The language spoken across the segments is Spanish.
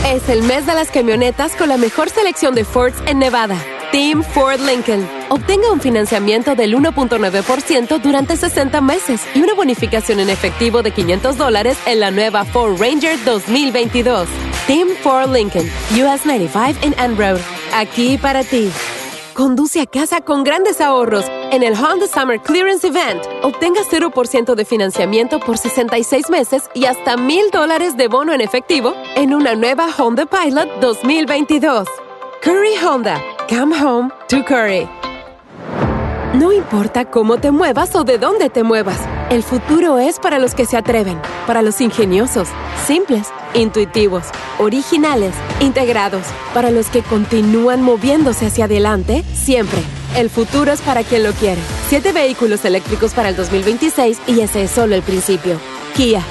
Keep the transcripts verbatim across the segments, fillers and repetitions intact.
Es el mes de las camionetas con la mejor selección de Fords en Nevada. Team Ford Lincoln. Obtenga un financiamiento del uno punto nueve por ciento durante sesenta meses y una bonificación en efectivo de quinientos dólares en la nueva Ford Ranger dos mil veintidós. Team Ford Lincoln, U S noventa y cinco en Ann Road. Aquí para ti. Conduce a casa con grandes ahorros en el Honda Summer Clearance Event. Obtenga cero por ciento de financiamiento por sesenta y seis meses y hasta mil dólares de bono en efectivo en una nueva Honda Pilot dos mil veintidós. Curry Honda. Come home to Curry. No importa cómo te muevas o de dónde te muevas, el futuro es para los que se atreven, para los ingeniosos, simples, intuitivos, originales, integrados, para los que continúan moviéndose hacia adelante siempre. El futuro es para quien lo quiere. Siete vehículos eléctricos para el dos mil veintiséis y ese es solo el principio. Kia.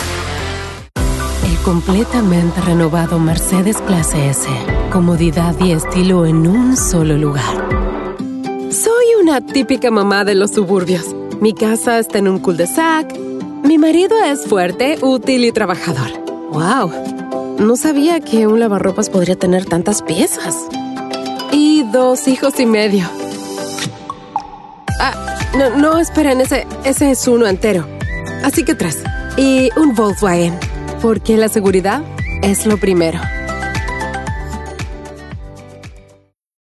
El completamente renovado Mercedes Clase S. Comodidad y estilo en un solo lugar. Soy una típica mamá de los suburbios. Mi casa está en un cul-de-sac. Mi marido es fuerte, útil y trabajador. ¡Wow! No sabía que un lavarropas podría tener tantas piezas. Y dos hijos y medio. Ah, no, no, esperen, ese, ese es uno entero. Así que tres. Y un Volkswagen. Porque la seguridad es lo primero.